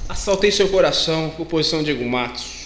Assaltei seu coração, composição Diego Matos.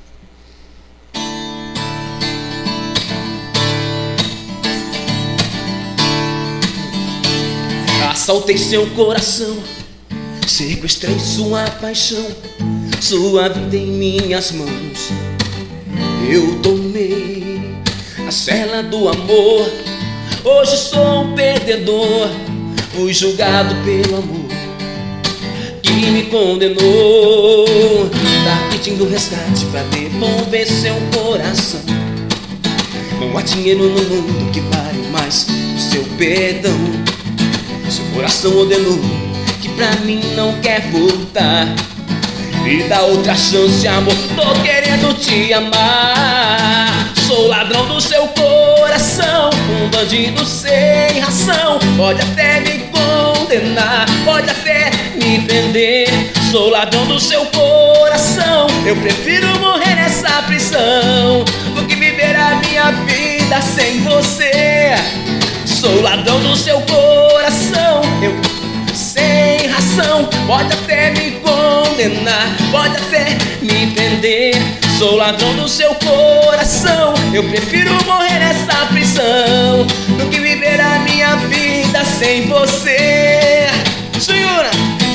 Assaltei seu coração, sequestrei sua paixão, sua vida em minhas mãos. Eu tomei a cela do amor, hoje sou um perdedor. Fui julgado pelo amor que me condenou. Tá pedindo resgate pra devolver seu coração. Não há dinheiro no mundo que vale mais o seu perdão. Seu coração ordenou que pra mim não quer voltar. Me dá outra chance, amor, tô querendo te amar. Sou ladrão do seu coração, um bandido sem ração. Pode até me condenar, pode até me prender. Sou ladrão do seu coração, eu prefiro morrer nessa prisão do que viver a minha vida sem você. Sou ladrão do seu coração, eu sem ração. Pode até me condenar, pode até me prender. Sou ladrão do seu coração, eu prefiro morrer nessa prisão do que viver a minha vida sem você. Senhora!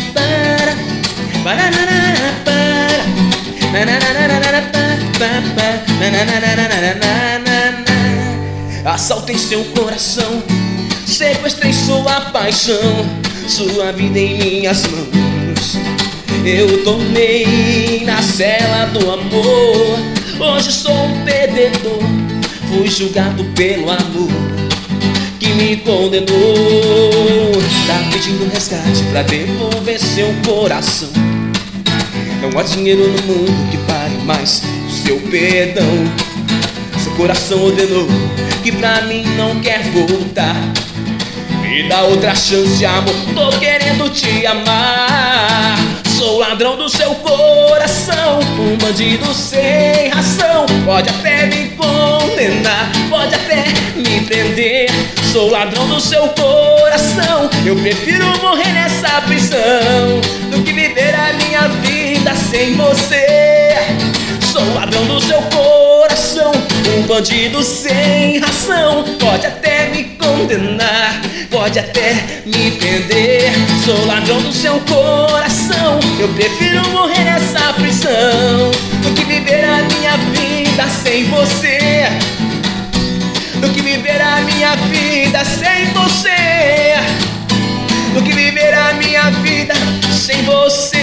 Assaltei seu coração, sequestrei sua paixão, sua vida em minhas mãos. Eu tomei na cela do amor, hoje sou um perdedor. Fui julgado pelo amor que me condenou. Tá pedindo resgate pra devolver seu coração. Não há dinheiro no mundo que pare mais o seu perdão. Seu coração ordenou que pra mim não quer voltar. Me dá outra chance, amor, tô querendo te amar. Sou ladrão do seu coração, um bandido sem ração. Pode até me condenar, pode até me prender. Sou ladrão do seu coração, eu prefiro morrer nessa prisão do que viver a minha vida sem você. Sou ladrão do seu coração, um bandido sem ração. Pode até me condenar, pode até me prender. Sou ladrão do seu coração, eu prefiro morrer nessa prisão do que viver a minha vida sem você. Do que viver a minha vida sem você. Do que viver a minha vida sem você.